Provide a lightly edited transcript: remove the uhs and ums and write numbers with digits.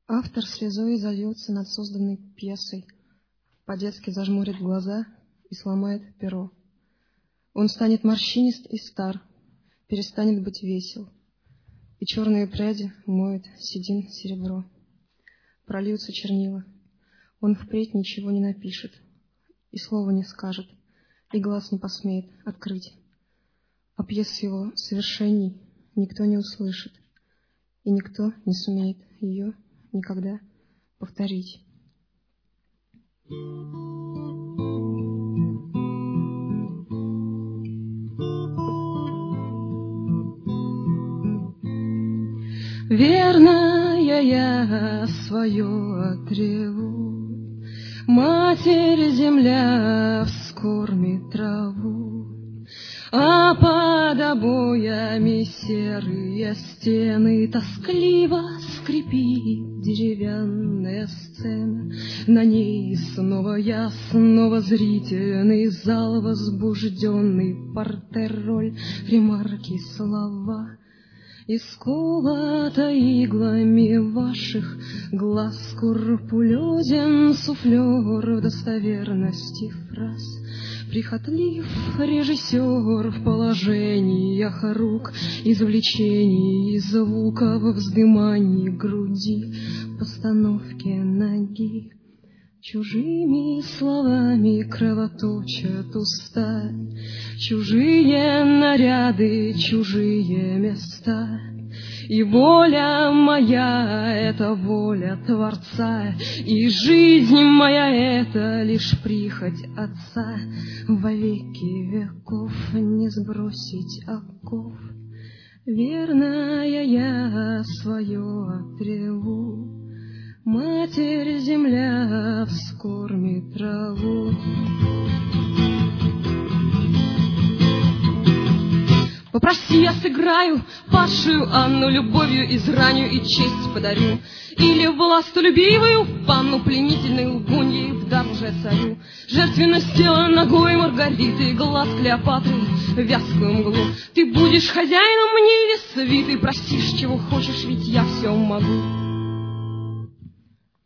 Автор слезой зальется над созданной пьесой, по-детски зажмурит глаза и сломает перо. Он станет морщинист и стар, перестанет быть весел, и черные пряди моют седин серебро. Прольются чернила, он впредь ничего не напишет, и слова не скажет, и глаз не посмеет открыть. А пьес его совершенней никто не услышит, и никто не сумеет ее никогда повторить. Верно, я свое отреву, Матерь земля вскормит траву, а под обоями серые стены тоскливо скрипит деревянная сцена. На ней снова я, снова зрительный зал, возбужденный партер, роль, ремарки, слова. Исколото иглами ваших глаз скрупулезен суфлер в достоверности фраз. Прихотлив режиссер в положениях рук, извлечении звуков, вздымании груди, постановке ноги. Чужими словами кровоточат уста, чужие наряды, чужие места. И воля моя — это воля Творца, и жизнь моя — это лишь прихоть Отца. Во веки веков не сбросить оков, верная я свое отреву. Матерь земля вскормит траву. Попроси, я сыграю падшую Анну, любовью израню и честь подарю. Или властолюбивую панну, пленительной лгуньей в дар лже-царю. Жертвенность тела ногой Маргариты, глаз Клеопатры, вязкую мглу. Ты будешь хозяином мне или свиты, простишь, чего хочешь, ведь я все могу.